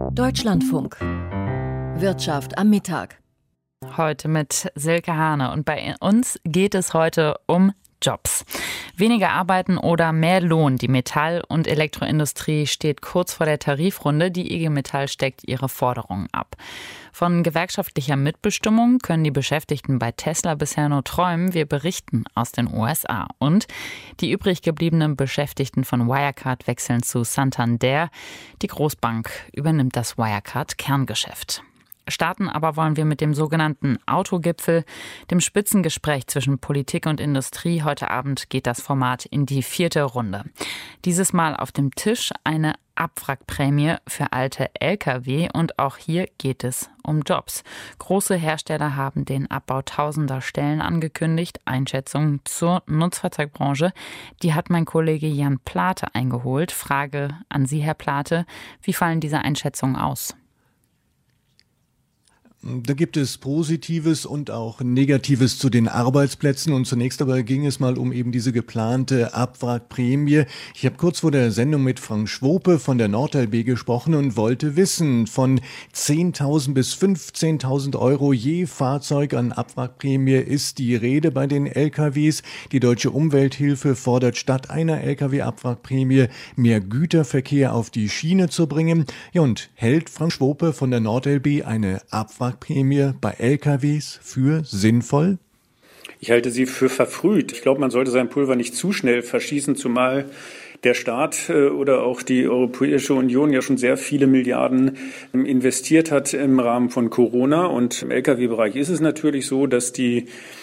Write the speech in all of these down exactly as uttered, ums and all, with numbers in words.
Deutschlandfunk. Wirtschaft am Mittag. Heute mit Silke Hane und bei uns geht es heute um Jobs. Weniger Arbeiten oder mehr Lohn. Die Metall- und Elektroindustrie steht kurz vor der Tarifrunde. Die I G Metall steckt ihre Forderungen ab. Von gewerkschaftlicher Mitbestimmung können die Beschäftigten bei Tesla bisher nur träumen. Wir berichten aus den U S A. Und die übrig gebliebenen Beschäftigten von Wirecard wechseln zu Santander. Die Großbank übernimmt das Wirecard-Kerngeschäft. Starten aber wollen wir mit dem sogenannten Autogipfel, dem Spitzengespräch zwischen Politik und Industrie. Heute Abend geht das Format in die vierte Runde. Dieses Mal auf dem Tisch eine Abwrackprämie für alte L K W und auch hier geht es um Jobs. Große Hersteller haben den Abbau tausender Stellen angekündigt. Einschätzungen zur Nutzfahrzeugbranche, die hat mein Kollege Jan Plate eingeholt. Frage an Sie, Herr Plate, wie fallen diese Einschätzungen aus? Da gibt es Positives und auch Negatives zu den Arbeitsplätzen. Und zunächst aber ging es mal um eben diese geplante Abwrackprämie. Ich habe kurz vor der Sendung mit Frank Schwope von der NordLB gesprochen und wollte wissen, von zehntausend bis fünfzehntausend Euro je Fahrzeug an Abwrackprämie ist die Rede bei den L K Ws. Die Deutsche Umwelthilfe fordert statt einer L K W-Abwrackprämie mehr Güterverkehr auf die Schiene zu bringen. Ja, und hält Frank Schwope von der NordLB eine Abwrackprämie bei L K Ws für sinnvoll? Ich halte sie für verfrüht. Ich glaube, man sollte sein Pulver nicht zu schnell verschießen, zumal der Staat oder auch die Europäische Union ja schon sehr viele Milliarden investiert hat im Rahmen von Corona. Und im L K W-Bereich ist es natürlich so, dass die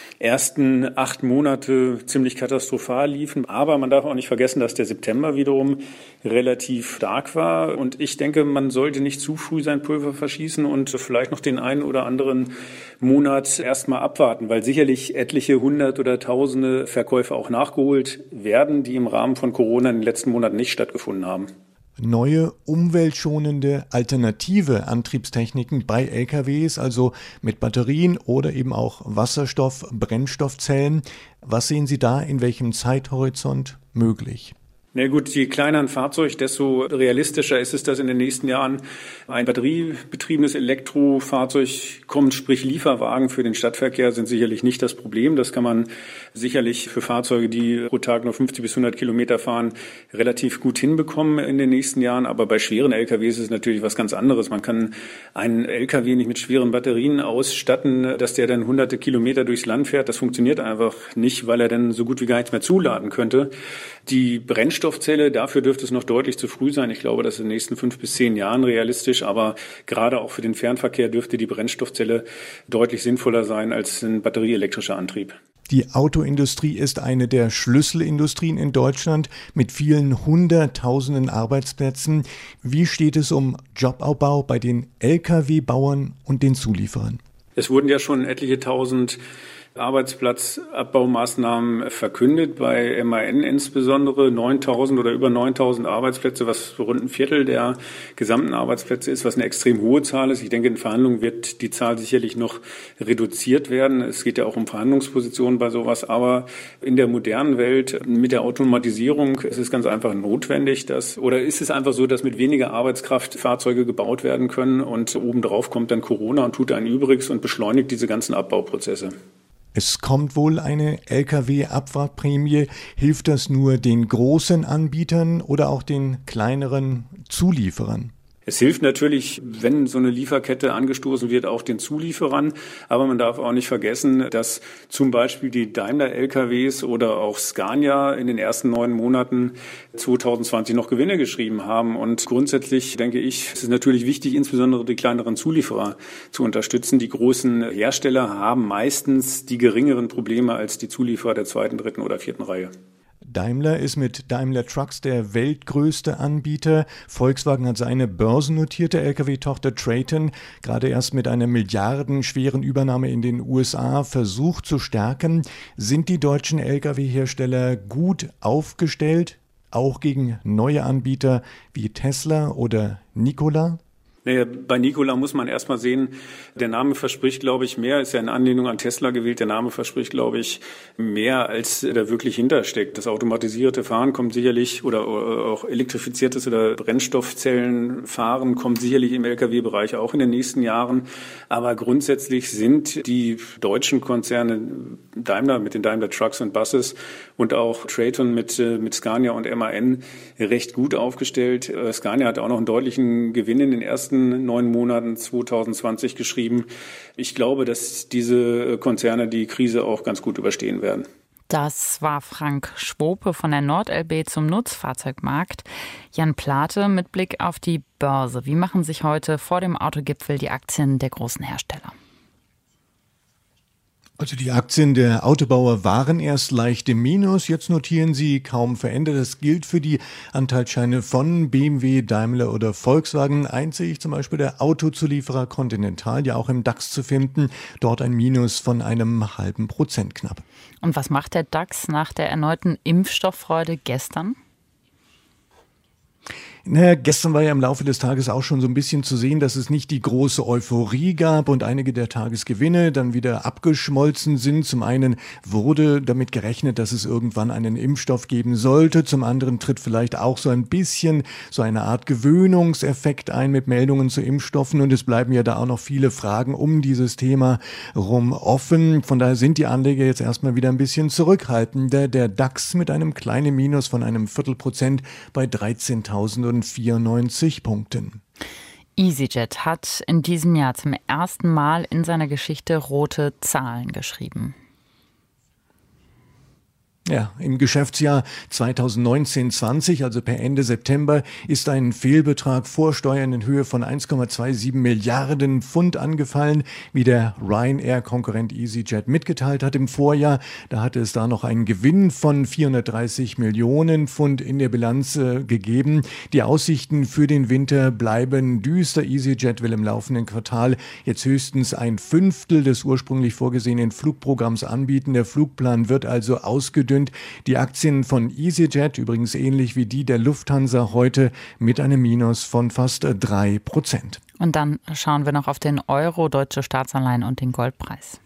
ersten acht Monate ziemlich katastrophal liefen. Aber man darf auch nicht vergessen, dass der September wiederum relativ stark war. Und ich denke, man sollte nicht zu früh sein Pulver verschießen und vielleicht noch den einen oder anderen Monat erstmal abwarten, weil sicherlich etliche hundert oder tausende Verkäufe auch nachgeholt werden, die im Rahmen von Corona in den letzten Monaten nicht stattgefunden haben. Neue, umweltschonende, alternative Antriebstechniken bei L K Ws, also mit Batterien oder eben auch Wasserstoff-, Brennstoffzellen. Was sehen Sie da in welchem Zeithorizont möglich? Na gut, je kleiner ein Fahrzeug, desto realistischer ist es, dass in den nächsten Jahren ein batteriebetriebenes Elektrofahrzeug kommt, sprich Lieferwagen für den Stadtverkehr sind sicherlich nicht das Problem. Das kann man sicherlich für Fahrzeuge, die pro Tag nur fünfzig bis hundert Kilometer fahren, relativ gut hinbekommen in den nächsten Jahren. Aber bei schweren L K Ws ist es natürlich was ganz anderes. Man kann einen L K W nicht mit schweren Batterien ausstatten, dass der dann hunderte Kilometer durchs Land fährt. Das funktioniert einfach nicht, weil er dann so gut wie gar nichts mehr zuladen könnte. Die Brennstoffzelle, dafür dürfte es noch deutlich zu früh sein. Ich glaube, das ist in den nächsten fünf bis zehn Jahren realistisch. Aber gerade auch für den Fernverkehr dürfte die Brennstoffzelle deutlich sinnvoller sein als ein batterieelektrischer Antrieb. Die Autoindustrie ist eine der Schlüsselindustrien in Deutschland mit vielen Hunderttausenden Arbeitsplätzen. Wie steht es um Jobabbau bei den L K W-Bauern und den Zulieferern? Es wurden ja schon etliche tausend Arbeitsplatzabbaumaßnahmen verkündet, bei M A N insbesondere neuntausend oder über neuntausend Arbeitsplätze, was rund ein Viertel der gesamten Arbeitsplätze ist, was eine extrem hohe Zahl ist. Ich denke, in Verhandlungen wird die Zahl sicherlich noch reduziert werden. Es geht ja auch um Verhandlungspositionen bei sowas, aber in der modernen Welt mit der Automatisierung ist es ganz einfach notwendig, dass, oder ist es einfach so, dass mit weniger Arbeitskraft Fahrzeuge gebaut werden können und obendrauf kommt dann Corona und tut ein Übriges und beschleunigt diese ganzen Abbauprozesse. Es kommt wohl eine L K W-Abwrackprämie. Hilft das nur den großen Anbietern oder auch den kleineren Zulieferern? Es hilft natürlich, wenn so eine Lieferkette angestoßen wird, auch den Zulieferern. Aber man darf auch nicht vergessen, dass zum Beispiel die Daimler-L K Ws oder auch Scania in den ersten neun Monaten zwanzig zwanzig noch Gewinne geschrieben haben. Und grundsätzlich denke ich, es ist natürlich wichtig, insbesondere die kleineren Zulieferer zu unterstützen. Die großen Hersteller haben meistens die geringeren Probleme als die Zulieferer der zweiten, dritten oder vierten Reihe. Daimler ist mit Daimler Trucks der weltgrößte Anbieter. Volkswagen hat seine börsennotierte L K W-Tochter Traton gerade erst mit einer milliardenschweren Übernahme in den U S A versucht zu stärken. Sind die deutschen L K W-Hersteller gut aufgestellt, auch gegen neue Anbieter wie Tesla oder Nikola? Naja, bei Nikola muss man erstmal sehen, der Name verspricht, glaube ich, mehr, ist ja in Anlehnung an Tesla gewählt, der Name verspricht, glaube ich, mehr, als da wirklich hintersteckt. Das automatisierte Fahren kommt sicherlich, oder auch elektrifiziertes oder Brennstoffzellenfahren kommt sicherlich im L K W-Bereich auch in den nächsten Jahren. Aber grundsätzlich sind die deutschen Konzerne Daimler mit den Daimler Trucks und Buses und auch Traton mit, mit Scania und M A N recht gut aufgestellt. Scania hat auch noch einen deutlichen Gewinn in den ersten neun Monaten zwanzig zwanzig geschrieben. Ich glaube, dass diese Konzerne die Krise auch ganz gut überstehen werden. Das war Frank Schwope von der NordLB zum Nutzfahrzeugmarkt. Jan Plate mit Blick auf die Börse. Wie machen sich heute vor dem Autogipfel die Aktien der großen Hersteller? Also die Aktien der Autobauer waren erst leicht im Minus, jetzt notieren sie kaum verändert. Das gilt für die Anteilsscheine von B M W, Daimler oder Volkswagen. Einzig zum Beispiel der Autozulieferer Continental, ja auch im DAX zu finden, dort ein Minus von einem halben Prozent knapp. Und was macht der DAX nach der erneuten Impfstofffreude gestern? Naja, gestern war ja im Laufe des Tages auch schon so ein bisschen zu sehen, dass es nicht die große Euphorie gab und einige der Tagesgewinne dann wieder abgeschmolzen sind. Zum einen wurde damit gerechnet, dass es irgendwann einen Impfstoff geben sollte. Zum anderen tritt vielleicht auch so ein bisschen so eine Art Gewöhnungseffekt ein mit Meldungen zu Impfstoffen. Und es bleiben ja da auch noch viele Fragen um dieses Thema rum offen. Von daher sind die Anleger jetzt erstmal wieder ein bisschen zurückhaltender. Der DAX mit einem kleinen Minus von einem Viertelprozent bei dreizehntausendvierundneunzig Punkten. EasyJet hat in diesem Jahr zum ersten Mal in seiner Geschichte rote Zahlen geschrieben. Ja, im Geschäftsjahr zweitausendneunzehn zwanzig, also per Ende September, ist ein Fehlbetrag vor Steuern in Höhe von eins Komma siebenundzwanzig Milliarden Pfund angefallen, wie der Ryanair-Konkurrent EasyJet mitgeteilt hat im Vorjahr. Da hatte es da noch einen Gewinn von vierhundertdreißig Millionen Pfund in der Bilanz äh, gegeben. Die Aussichten für den Winter bleiben düster. EasyJet will im laufenden Quartal jetzt höchstens ein Fünftel des ursprünglich vorgesehenen Flugprogramms anbieten. Der Flugplan wird also ausgedünnt. Die Aktien von EasyJet, übrigens ähnlich wie die der Lufthansa, heute mit einem Minus von fast drei Prozent. Und dann schauen wir noch auf den Euro, deutsche Staatsanleihen und den Goldpreis.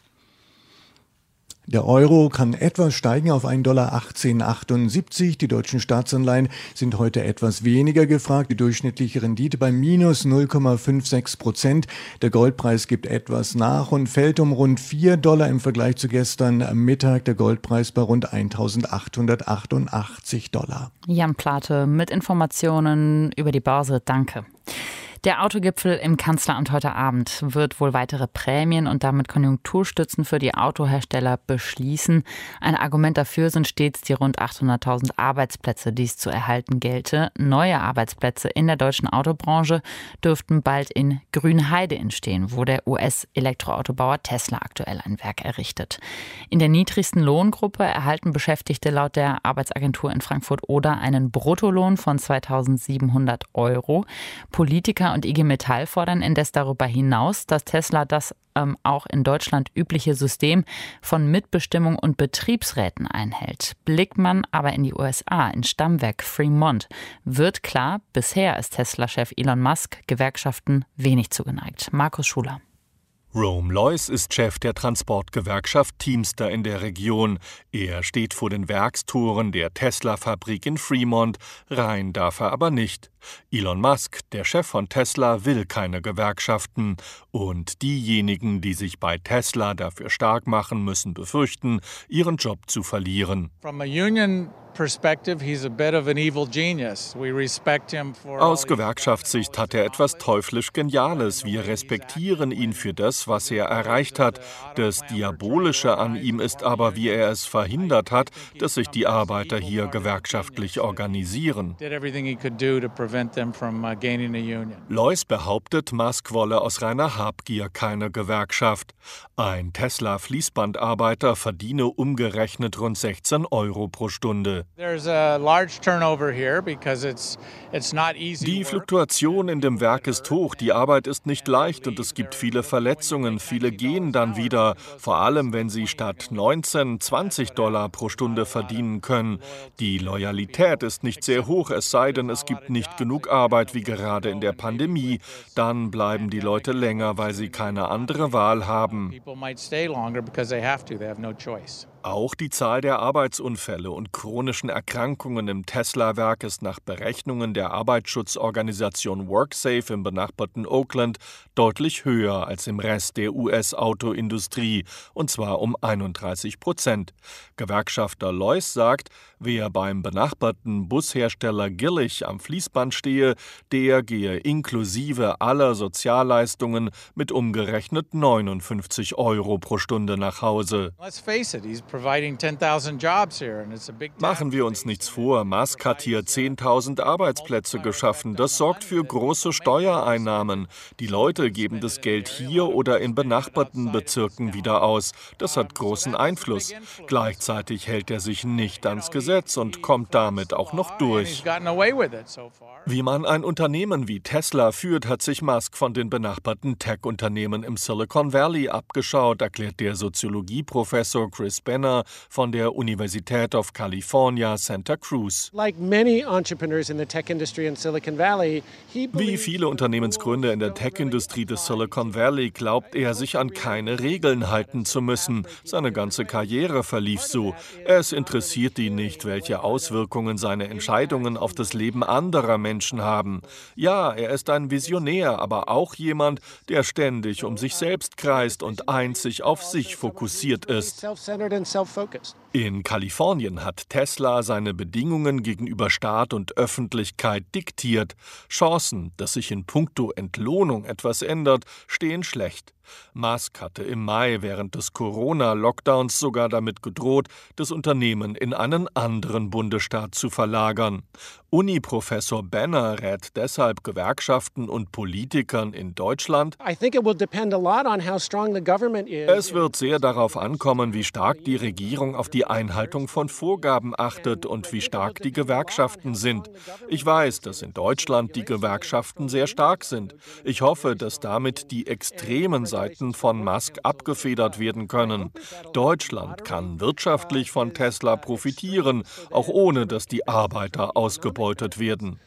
Der Euro kann etwas steigen auf einen Dollar achtzehn achtundsiebzig. Die deutschen Staatsanleihen sind heute etwas weniger gefragt. Die durchschnittliche Rendite bei minus null Komma sechsundfünfzig Prozent. Der Goldpreis gibt etwas nach und fällt um rund vier Dollar im Vergleich zu gestern am Mittag. Der Goldpreis bei rund eintausendachthundertachtundachtzig Dollar. Jan Plate mit Informationen über die Börse. Danke. Der Autogipfel im Kanzleramt heute Abend wird wohl weitere Prämien und damit Konjunkturstützen für die Autohersteller beschließen. Ein Argument dafür sind stets die rund achthunderttausend Arbeitsplätze, die es zu erhalten gelte. Neue Arbeitsplätze in der deutschen Autobranche dürften bald in Grünheide entstehen, wo der U S-Elektroautobauer Tesla aktuell ein Werk errichtet. In der niedrigsten Lohngruppe erhalten Beschäftigte laut der Arbeitsagentur in Frankfurt-Oder einen Bruttolohn von zweitausendsiebenhundert Euro. Politiker und I G Metall fordern indes darüber hinaus, dass Tesla das ähm, auch in Deutschland übliche System von Mitbestimmung und Betriebsräten einhält. Blickt man aber in die U S A, ins Stammwerk Fremont, wird klar, bisher ist Tesla-Chef Elon Musk Gewerkschaften wenig zugeneigt. Markus Schuler. Rome Lois ist Chef der Transportgewerkschaft Teamster in der Region. Er steht vor den Werkstoren der Tesla-Fabrik in Fremont. Rein darf er aber nicht. Elon Musk, der Chef von Tesla, will keine Gewerkschaften. Und diejenigen, die sich bei Tesla dafür stark machen, müssen befürchten, ihren Job zu verlieren. From a union perspective, he's a bit of an evil genius. We respect him for Aus Gewerkschaftssicht hat er etwas teuflisch Geniales. Wir respektieren ihn für das, was er erreicht hat. Das Diabolische an ihm ist aber, wie er es verhindert hat, dass sich die Arbeiter hier gewerkschaftlich organisieren. Lois behauptet, Musk wolle aus reiner Habgier keine Gewerkschaft. Ein Tesla-Fließbandarbeiter verdiene umgerechnet rund sechzehn Euro pro Stunde. Die Fluktuation in dem Werk ist hoch, die Arbeit ist nicht leicht und es gibt viele Verletzungen. Viele gehen dann wieder, vor allem wenn sie statt neunzehn, zwanzig Dollar pro Stunde verdienen können. Die Loyalität ist nicht sehr hoch, es sei denn, es gibt nicht genug Arbeit wie gerade in der Pandemie. Dann bleiben die Leute länger, weil sie keine andere Wahl haben. Auch die Zahl der Arbeitsunfälle und chronischen Erkrankungen im Tesla-Werk ist nach Berechnungen der Arbeitsschutzorganisation WorkSafe im benachbarten Oakland deutlich höher als im Rest der U S-Autoindustrie, und zwar um einunddreißig Prozent. Gewerkschafter Lois sagt, wer beim benachbarten Bushersteller Gillig am Fließband stehe, der gehe inklusive aller Sozialleistungen mit umgerechnet neunundfünfzig Euro pro Stunde nach Hause. Machen wir uns nichts vor, Musk hat hier zehntausend Arbeitsplätze geschaffen. Das sorgt für große Steuereinnahmen. Die Leute geben das Geld hier oder in benachbarten Bezirken wieder aus. Das hat großen Einfluss. Gleichzeitig hält er sich nicht ans Gesetz und kommt damit auch noch durch. Wie man ein Unternehmen wie Tesla führt, hat sich Musk von den benachbarten Tech-Unternehmen im Silicon Valley abgeschaut, erklärt der Soziologieprofessor Chris Benner von der Universität of California, Santa Cruz. Wie viele Unternehmensgründer in der Tech-Industrie des Silicon Valley glaubt er, sich an keine Regeln halten zu müssen. Seine ganze Karriere verlief so. Es interessiert ihn nicht, welche Auswirkungen seine Entscheidungen auf das Leben anderer Menschen haben. Ja, er ist ein Visionär, aber auch jemand, der ständig um sich selbst kreist und einzig auf sich fokussiert ist. In Kalifornien hat Tesla seine Bedingungen gegenüber Staat und Öffentlichkeit diktiert. Chancen, dass sich in puncto Entlohnung etwas ändert, stehen schlecht. Musk hatte im Mai während des Corona-Lockdowns sogar damit gedroht, das Unternehmen in einen anderen Bundesstaat zu verlagern. Uni-Professor Benner rät deshalb Gewerkschaften und Politikern in Deutschland: Es wird sehr darauf ankommen, wie stark die Regierung auf die Einhaltung von Vorgaben achtet und wie stark die Gewerkschaften sind. Ich weiß, dass in Deutschland die Gewerkschaften sehr stark sind. Ich hoffe, dass damit die extremen Seiten von Musk abgefedert werden können. Deutschland kann wirtschaftlich von Tesla profitieren, auch ohne dass die Arbeiter ausgebeutet werden.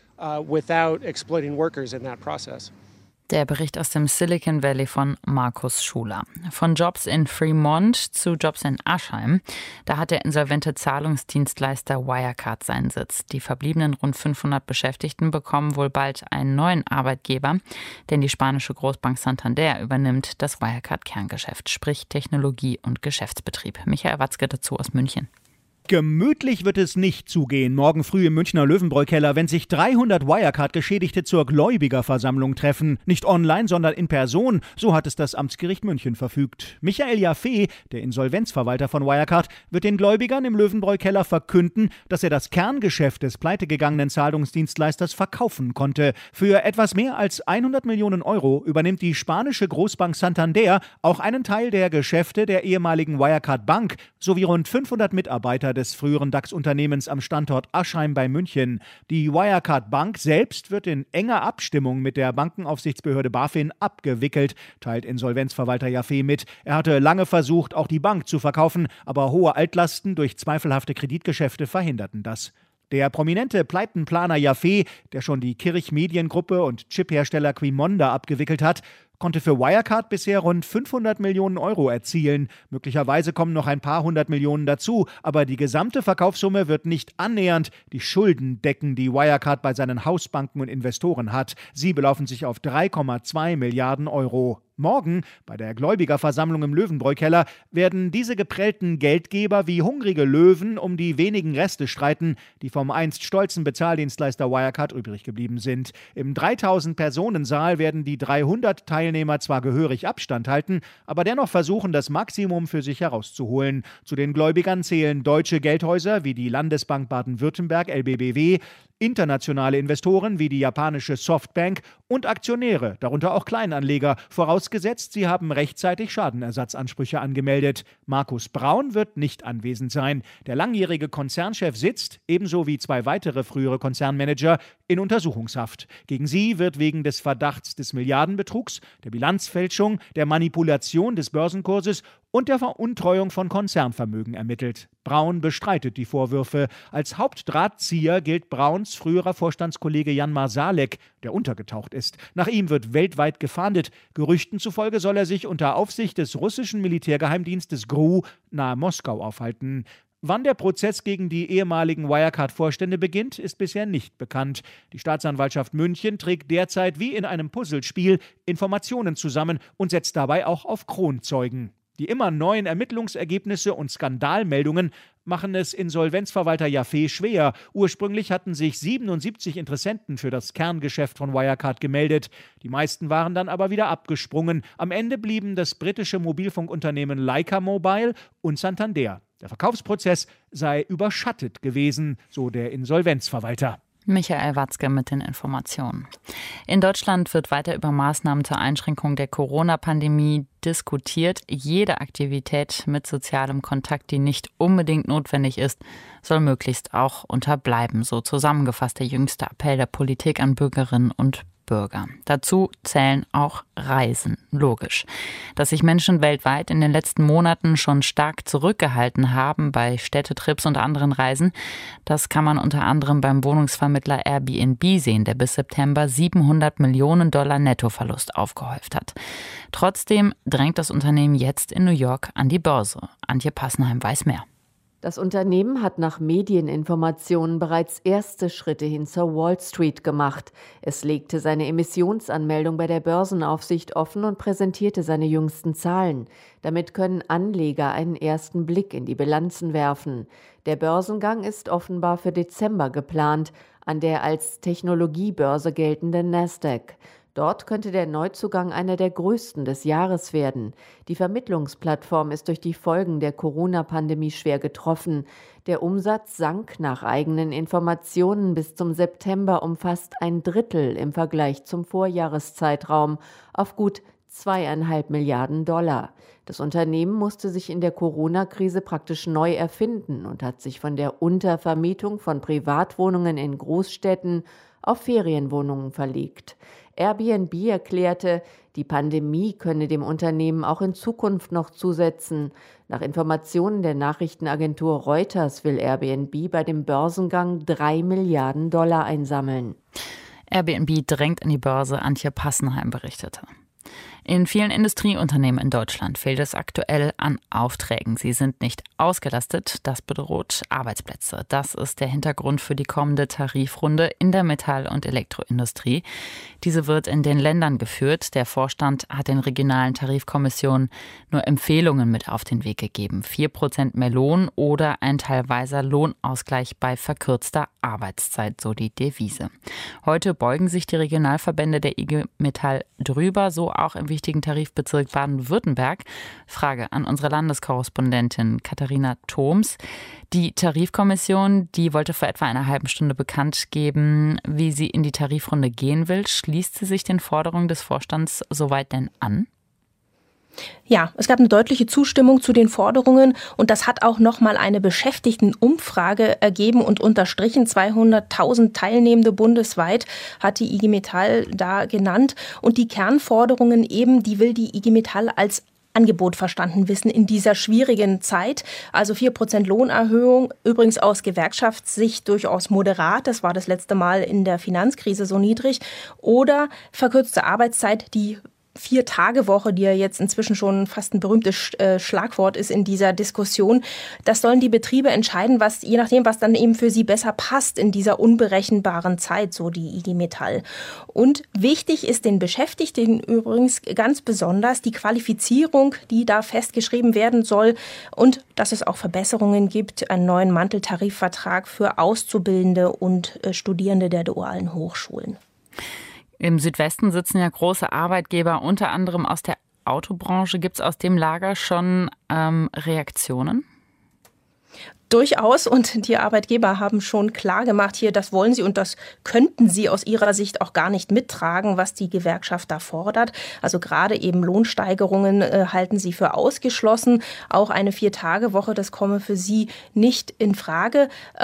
Der Bericht aus dem Silicon Valley von Markus Schuler. Von Jobs in Fremont zu Jobs in Aschheim. Da hat der insolvente Zahlungsdienstleister Wirecard seinen Sitz. Die verbliebenen rund fünfhundert Beschäftigten bekommen wohl bald einen neuen Arbeitgeber, denn die spanische Großbank Santander übernimmt das Wirecard-Kerngeschäft, sprich Technologie und Geschäftsbetrieb. Michael Watzke dazu aus München. Gemütlich wird es nicht zugehen, morgen früh im Münchner Löwenbräu-Keller, wenn sich dreihundert Wirecard-Geschädigte zur Gläubigerversammlung treffen. Nicht online, sondern in Person, so hat es das Amtsgericht München verfügt. Michael Jaffe, der Insolvenzverwalter von Wirecard, wird den Gläubigern im Löwenbräu-Keller verkünden, dass er das Kerngeschäft des pleitegegangenen Zahlungsdienstleisters verkaufen konnte. Für etwas mehr als hundert Millionen Euro übernimmt die spanische Großbank Santander auch einen Teil der Geschäfte der ehemaligen Wirecard Bank sowie rund fünfhundert Mitarbeiter des früheren DAX-Unternehmens am Standort Aschheim bei München. Die Wirecard Bank selbst wird in enger Abstimmung mit der Bankenaufsichtsbehörde BaFin abgewickelt, teilt Insolvenzverwalter Jaffe mit. Er hatte lange versucht, auch die Bank zu verkaufen, aber hohe Altlasten durch zweifelhafte Kreditgeschäfte verhinderten das. Der prominente Pleitenplaner Jaffe, der schon die Kirch-Mediengruppe und Chiphersteller Qimonda abgewickelt hat, konnte für Wirecard bisher rund fünfhundert Millionen Euro erzielen. Möglicherweise kommen noch ein paar hundert Millionen dazu, aber die gesamte Verkaufssumme wird nicht annähernd die Schulden decken, die Wirecard bei seinen Hausbanken und Investoren hat. Sie belaufen sich auf drei Komma zwei Milliarden Euro. Morgen, bei der Gläubigerversammlung im Löwenbräu-Keller, werden diese geprellten Geldgeber wie hungrige Löwen um die wenigen Reste streiten, die vom einst stolzen Bezahldienstleister Wirecard übrig geblieben sind. Im dreitausend-Personen-Saal werden die dreihundert Teilnehmer zwar gehörig Abstand halten, aber dennoch versuchen, das Maximum für sich herauszuholen. Zu den Gläubigern zählen deutsche Geldhäuser wie die Landesbank Baden-Württemberg, L B B W, internationale Investoren wie die japanische Softbank und Aktionäre, darunter auch Kleinanleger, vorausgesetzt, sie haben rechtzeitig Schadenersatzansprüche angemeldet. Markus Braun wird nicht anwesend sein. Der langjährige Konzernchef sitzt, ebenso wie zwei weitere frühere Konzernmanager, in Untersuchungshaft. Gegen sie wird wegen des Verdachts des Milliardenbetrugs der Bilanzfälschung, der Manipulation des Börsenkurses und der Veruntreuung von Konzernvermögen ermittelt. Braun bestreitet die Vorwürfe. Als Hauptdrahtzieher gilt Brauns früherer Vorstandskollege Jan Marsalek, der untergetaucht ist. Nach ihm wird weltweit gefahndet. Gerüchten zufolge soll er sich unter Aufsicht des russischen Militärgeheimdienstes G R U nahe Moskau aufhalten. Wann der Prozess gegen die ehemaligen Wirecard-Vorstände beginnt, ist bisher nicht bekannt. Die Staatsanwaltschaft München trägt derzeit wie in einem Puzzlespiel Informationen zusammen und setzt dabei auch auf Kronzeugen. Die immer neuen Ermittlungsergebnisse und Skandalmeldungen machen es Insolvenzverwalter Jaffe schwer. Ursprünglich hatten sich siebenundsiebzig Interessenten für das Kerngeschäft von Wirecard gemeldet. Die meisten waren dann aber wieder abgesprungen. Am Ende blieben das britische Mobilfunkunternehmen Leica Mobile und Santander. Der Verkaufsprozess sei überschattet gewesen, so der Insolvenzverwalter. Michael Watzke mit den Informationen. In Deutschland wird weiter über Maßnahmen zur Einschränkung der Corona-Pandemie diskutiert. Jede Aktivität mit sozialem Kontakt, die nicht unbedingt notwendig ist, soll möglichst auch unterbleiben. So zusammengefasst der jüngste Appell der Politik an Bürgerinnen und Bürger. Dazu zählen auch Reisen, logisch. Dass sich Menschen weltweit in den letzten Monaten schon stark zurückgehalten haben bei Städtetrips und anderen Reisen, das kann man unter anderem beim Wohnungsvermittler Airbnb sehen, der bis September siebenhundert Millionen Dollar Nettoverlust aufgehäuft hat. Trotzdem drängt das Unternehmen jetzt in New York an die Börse. Antje Passenheim weiß mehr. Das Unternehmen hat nach Medieninformationen bereits erste Schritte hin zur Wall Street gemacht. Es legte seine Emissionsanmeldung bei der Börsenaufsicht offen und präsentierte seine jüngsten Zahlen. Damit können Anleger einen ersten Blick in die Bilanzen werfen. Der Börsengang ist offenbar für Dezember geplant, an der als Technologiebörse geltenden Nasdaq. Dort könnte der Neuzugang einer der größten des Jahres werden. Die Vermittlungsplattform ist durch die Folgen der Corona-Pandemie schwer getroffen. Der Umsatz sank nach eigenen Informationen bis zum September um fast ein Drittel im Vergleich zum Vorjahreszeitraum auf gut zweieinhalb Milliarden Dollar. Das Unternehmen musste sich in der Corona-Krise praktisch neu erfinden und hat sich von der Untervermietung von Privatwohnungen in Großstädten auf Ferienwohnungen verlegt. Airbnb erklärte, die Pandemie könne dem Unternehmen auch in Zukunft noch zusetzen. Nach Informationen der Nachrichtenagentur Reuters will Airbnb bei dem Börsengang drei Milliarden Dollar einsammeln. Airbnb drängt an die Börse, Antje Passenheim berichtete. In vielen Industrieunternehmen in Deutschland fehlt es aktuell an Aufträgen. Sie sind nicht ausgelastet. Das bedroht Arbeitsplätze. Das ist der Hintergrund für die kommende Tarifrunde in der Metall- und Elektroindustrie. Diese wird in den Ländern geführt. Der Vorstand hat den regionalen Tarifkommissionen nur Empfehlungen mit auf den Weg gegeben. Vier Prozent mehr Lohn oder ein teilweiser Lohnausgleich bei verkürzter Arbeitszeit, so die Devise. Heute beugen sich die Regionalverbände der I G Metall drüber, so auch im wichtigen Tarifbezirk Baden-Württemberg. Frage an unsere Landeskorrespondentin Katharina Thoms. Die Tarifkommission, die wollte vor etwa einer halben Stunde bekannt geben, wie sie in die Tarifrunde gehen will. Schließt sie sich den Forderungen des Vorstands soweit denn an? Ja, es gab eine deutliche Zustimmung zu den Forderungen und das hat auch nochmal eine Beschäftigtenumfrage ergeben und unterstrichen. zweihunderttausend Teilnehmende bundesweit hat die I G Metall da genannt und die Kernforderungen eben, die will die I G Metall als Angebot verstanden wissen in dieser schwierigen Zeit. Also vier Prozent Lohnerhöhung, übrigens aus Gewerkschaftssicht durchaus moderat. Das war das letzte Mal in der Finanzkrise so niedrig. Oder verkürzte Arbeitszeit, die Vier-Tage-Woche, die ja jetzt inzwischen schon fast ein berühmtes Schlagwort ist in dieser Diskussion. Das sollen die Betriebe entscheiden, was je nachdem, was dann eben für sie besser passt in dieser unberechenbaren Zeit, so die I G Metall. Und wichtig ist den Beschäftigten übrigens ganz besonders die Qualifizierung, die da festgeschrieben werden soll und dass es auch Verbesserungen gibt, einen neuen Manteltarifvertrag für Auszubildende und Studierende der dualen Hochschulen. Im Südwesten sitzen ja große Arbeitgeber, unter anderem aus der Autobranche. Gibt es aus dem Lager schon ähm, Reaktionen? Durchaus. Und die Arbeitgeber haben schon klar gemacht, hier, das wollen sie und das könnten sie aus ihrer Sicht auch gar nicht mittragen, was die Gewerkschaft da fordert. Also gerade eben Lohnsteigerungen äh, halten sie für ausgeschlossen. Auch eine Vier-Tage-Woche, das komme für sie nicht in Frage. Ähm,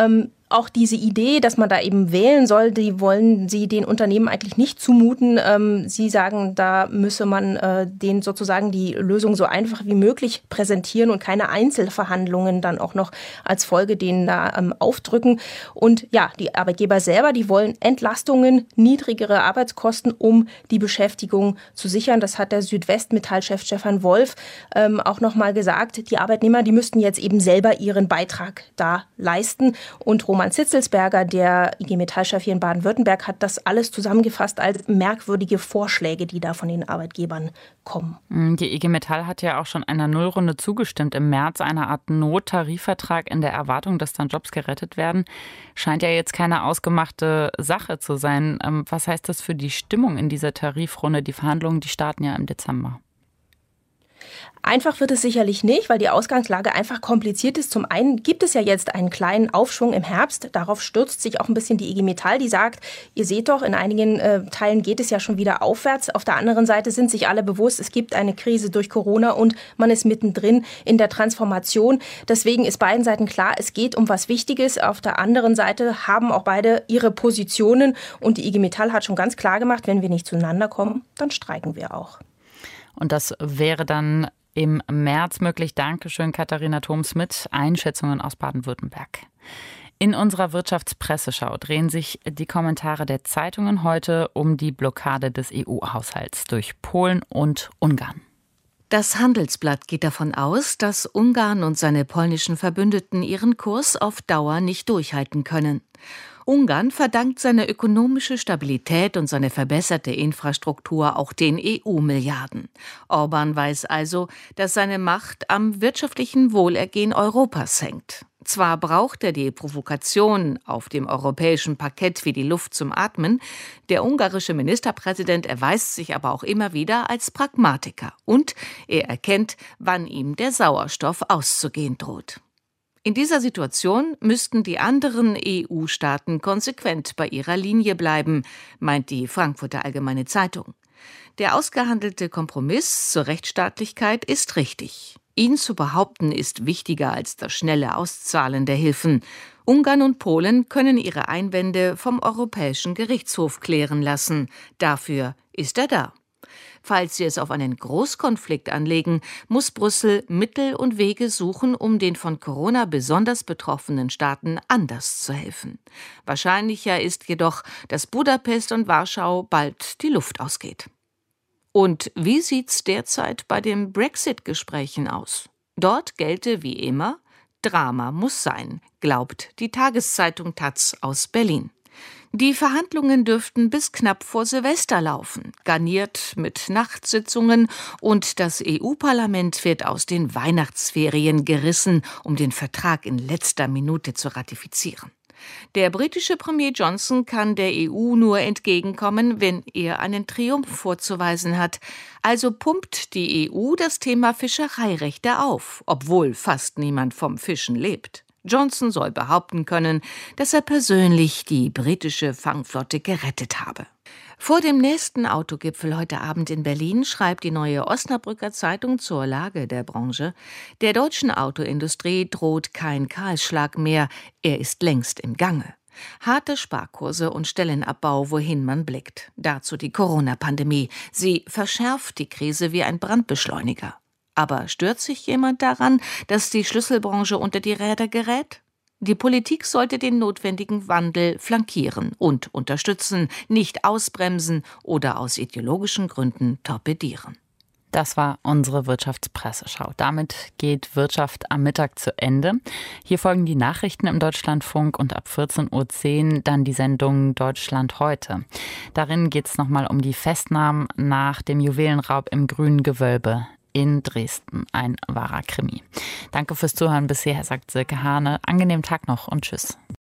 Auch diese Idee, dass man da eben wählen soll, die wollen sie den Unternehmen eigentlich nicht zumuten. Ähm, sie sagen, da müsse man äh, denen sozusagen die Lösung so einfach wie möglich präsentieren und keine Einzelverhandlungen dann auch noch als Folge denen da ähm, aufdrücken. Und ja, die Arbeitgeber selber, die wollen Entlastungen, niedrigere Arbeitskosten, um die Beschäftigung zu sichern. Das hat der Südwestmetall-Chef Stefan Wolf ähm, auch nochmal gesagt. Die Arbeitnehmer, die müssten jetzt eben selber ihren Beitrag da leisten. Und Roman Zitzelsberger, der I G Metall-Chef hier in Baden-Württemberg, hat das alles zusammengefasst als merkwürdige Vorschläge, die da von den Arbeitgebern kommen. Die I G Metall hat ja auch schon einer Nullrunde zugestimmt im März, einer Art Nottarifvertrag in der Erwartung, dass dann Jobs gerettet werden. Scheint ja jetzt keine ausgemachte Sache zu sein. Was heißt das für die Stimmung in dieser Tarifrunde? Die Verhandlungen, die starten ja im Dezember. Einfach wird es sicherlich nicht, weil die Ausgangslage einfach kompliziert ist. Zum einen gibt es ja jetzt einen kleinen Aufschwung im Herbst. Darauf stürzt sich auch ein bisschen die I G Metall, die sagt, ihr seht doch, in einigen äh, Teilen geht es ja schon wieder aufwärts. Auf der anderen Seite sind sich alle bewusst, es gibt eine Krise durch Corona und man ist mittendrin in der Transformation. Deswegen ist beiden Seiten klar, es geht um was Wichtiges. Auf der anderen Seite haben auch beide ihre Positionen. Und die I G Metall hat schon ganz klar gemacht, wenn wir nicht zueinander kommen, dann streiken wir auch. Und das wäre dann im März möglich. Dankeschön, Katharina Thoms mit Einschätzungen aus Baden-Württemberg. In unserer Wirtschaftspresseschau drehen sich die Kommentare der Zeitungen heute um die Blockade des E U-Haushalts durch Polen und Ungarn. Das Handelsblatt geht davon aus, dass Ungarn und seine polnischen Verbündeten ihren Kurs auf Dauer nicht durchhalten können. Ungarn verdankt seine ökonomische Stabilität und seine verbesserte Infrastruktur auch den E U-Milliarden. Orbán weiß also, dass seine Macht am wirtschaftlichen Wohlergehen Europas hängt. Zwar braucht er die Provokation auf dem europäischen Parkett wie die Luft zum Atmen, der ungarische Ministerpräsident erweist sich aber auch immer wieder als Pragmatiker und er erkennt, wann ihm der Sauerstoff auszugehen droht. In dieser Situation müssten die anderen E U-Staaten konsequent bei ihrer Linie bleiben, meint die Frankfurter Allgemeine Zeitung. Der ausgehandelte Kompromiss zur Rechtsstaatlichkeit ist richtig. Ihn zu behaupten ist wichtiger als das schnelle Auszahlen der Hilfen. Ungarn und Polen können ihre Einwände vom Europäischen Gerichtshof klären lassen. Dafür ist er da. Falls sie es auf einen Großkonflikt anlegen, muss Brüssel Mittel und Wege suchen, um den von Corona besonders betroffenen Staaten anders zu helfen. Wahrscheinlicher ist jedoch, dass Budapest und Warschau bald die Luft ausgeht. Und wie sieht's derzeit bei den Brexit-Gesprächen aus? Dort gelte wie immer, Drama muss sein, glaubt die Tageszeitung Taz aus Berlin. Die Verhandlungen dürften bis knapp vor Silvester laufen, garniert mit Nachtsitzungen, und das E U-Parlament wird aus den Weihnachtsferien gerissen, um den Vertrag in letzter Minute zu ratifizieren. Der britische Premier Johnson kann der E U nur entgegenkommen, wenn er einen Triumph vorzuweisen hat. Also pumpt die E U das Thema Fischereirechte auf, obwohl fast niemand vom Fischen lebt. Johnson soll behaupten können, dass er persönlich die britische Fangflotte gerettet habe. Vor dem nächsten Autogipfel heute Abend in Berlin schreibt die Neue Osnabrücker Zeitung zur Lage der Branche: Der deutschen Autoindustrie droht kein Kahlschlag mehr, er ist längst im Gange. Harte Sparkurse und Stellenabbau, wohin man blickt. Dazu die Corona-Pandemie. Sie verschärft die Krise wie ein Brandbeschleuniger. Aber stört sich jemand daran, dass die Schlüsselbranche unter die Räder gerät? Die Politik sollte den notwendigen Wandel flankieren und unterstützen, nicht ausbremsen oder aus ideologischen Gründen torpedieren. Das war unsere Wirtschaftspresseschau. Damit geht Wirtschaft am Mittag zu Ende. Hier folgen die Nachrichten im Deutschlandfunk und ab vierzehn Uhr zehn dann die Sendung Deutschland heute. Darin geht es nochmal um die Festnahmen nach dem Juwelenraub im Grünen Gewölbe in Dresden. Ein wahrer Krimi. Danke fürs Zuhören bisher, sagt Silke Hane. Angenehmen Tag noch und tschüss.